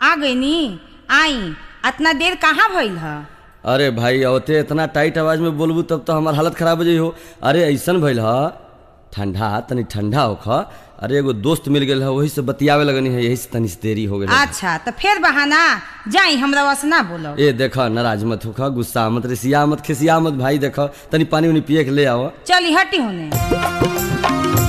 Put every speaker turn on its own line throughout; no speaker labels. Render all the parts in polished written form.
आ गईनी। आई इतना देर कहाँ भइल ह?
अरे भाई औते इतना टाइट आवाज में बोलबू तब तो हमार हालत खराब हो जाइ हो। अरे ऐसन भइल ह, ठंडा तनी ठंडा होख। अरे एगो दोस्त मिल गेल है, वही से बतियावे लगनी है, यही से तनी देरी हो गेल।
अच्छा तो फिर बहाना जाई, हमरा वस ना बोलो।
ए देख, नाराज मत होख, गुस्सा मत, रिसिया मत, खिसिया मत भाई। देख तनी पानी उनी पिए के ले आओ।
चली हटी होने।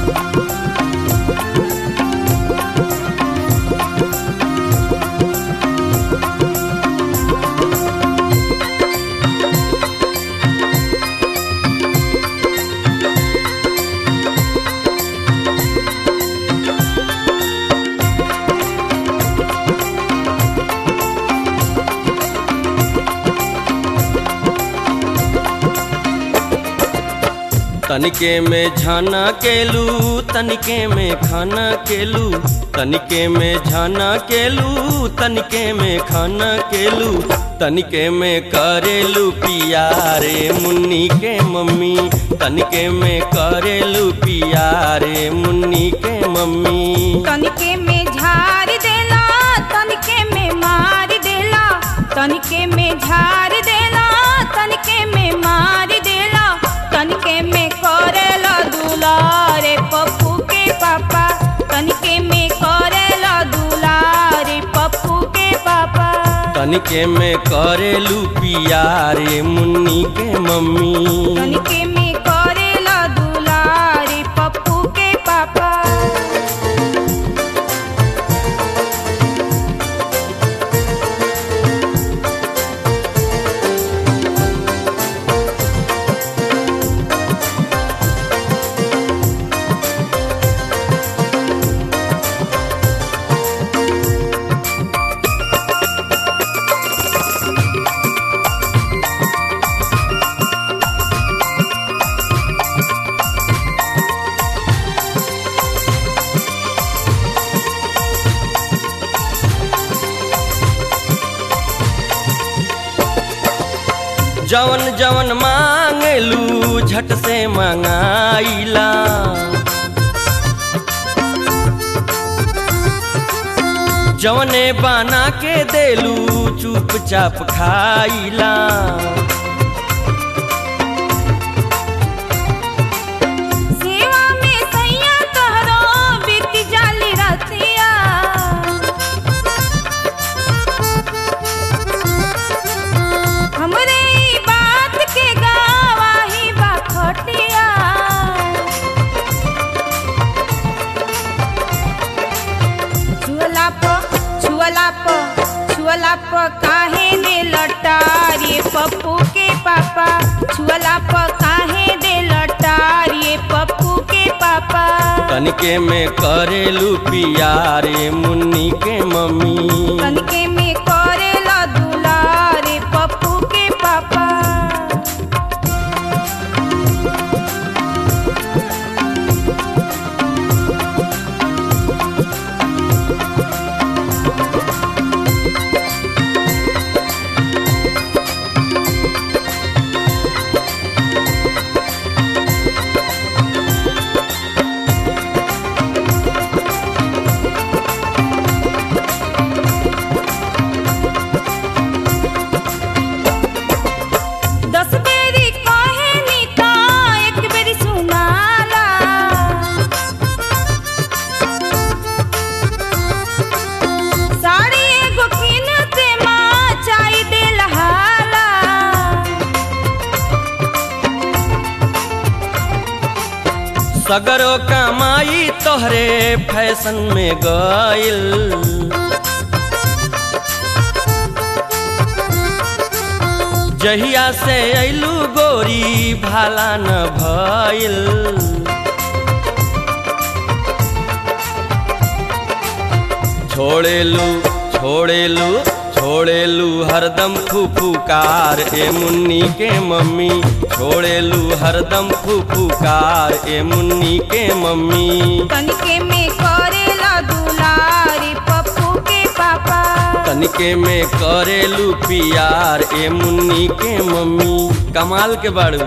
तनिके में झाना केलू, तनिके में खाना केलू, तनिके में झाना केलू, तनिके में खाना केलू, तनिके में करेलू पिया रे मुन्नी के मम्मी, तनिके में करेलू पिया रे मुन्नी के मम्मी।
तनिके में झाड़ देला, तनिके में मार देला, तनिके में झाड़ देला, तनिके में मार देला, तनिके में करेला दुलारे पप्पू के पापा, तनिके में करेला दुलारे पप्पू के पापा।
तनिके में करेलू पिया रे मुन्नी के मम्मी,
तनिके में करेला दुलारे पप्पू के पापा।
जवन जवन मांगलू झट से मंगाइला, जवने बना के देलू चुपचाप खाइला।
सेवा में सैया तोहरो बीत जाली रतिया, हमरे ई बात के गवाही बा खटिया। छुअला प काहे दे लटारिए पप्पू के पापा, छुअला प काहे दे लटारिए पप्पू के पापा।
तनिके में करेलू पिया रे मुन्नी के मम्मी,
तनिके में करेला दुलारे पप्पू के पापा।
सगरो कमाई तोहरे फैशन में गइल, जहिया से अइलू गोरी भाला न भइल। छोड़ेलू छोड़ेलू छोड़ेलू हरदम फुफुकार ए मुन्नी के मम्मी, छोड़ेलू हरदम फुफुकार ए मुन्नी के मम्मी।
तनिके में करेला दुलारे पप्पू के पापा,
तनिके में करेलू पियार ए मुन्नी के मम्मी। कमाल के बाड़ू।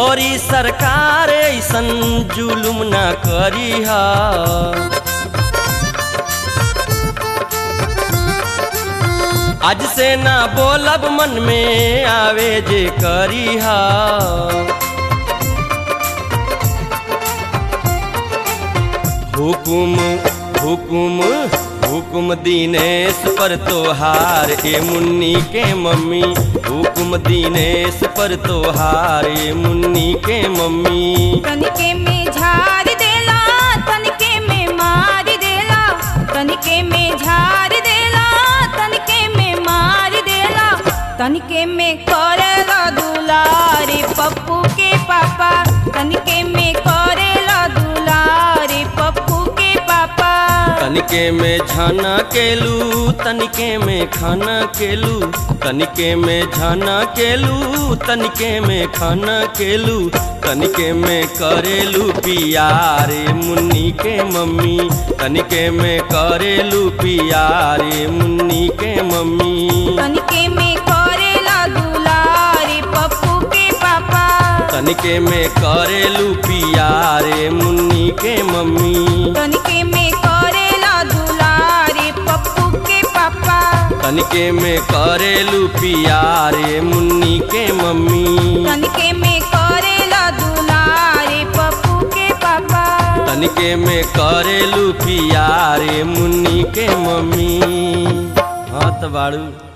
मोरी सरकार ऐसन जुलुम ना करीहा। आज से ना बोलब मन में आवे जे करीहा। हुकुम हुकुम हुकुम दीनेश पर तोहार ए मुन्नी के मम्मी। हुकुम दीनेश पर तोहार ए मुन्नी के मम्मी।
तनिके में झाड़ देला तनिके में मार देला। तनिके में झाड़ देला तनिके में मार देला। तनिके में करेला दुलारे पप्पू के पापा। तनिके में करेला दुलारे पप्पू के पापा।
तनिके में झाना केलू तनिके में खाना केलू। तनिके में झाना केलू तनिके में खाना केलू। तनिके में करेलू पियारे मुन्नी के मम्मी। तनिके में करेलू पियारे मुन्नी के मम्मी।
तनिके में करेला दुलारे पप्पू के पापा।
तनिके में करेलू पियारे मुन्नी के मम्मी।
तनिके में करेला दुलारे पप्पू के पापा।
तनिके में करेलू पियारे मुन्नी के मम्मी।
तनिके में करेला दुलारे पप्पू के पापा।
तनिके में करेलू पियारे मुन्नी के मम्मी। हाँ तो बाड़ू।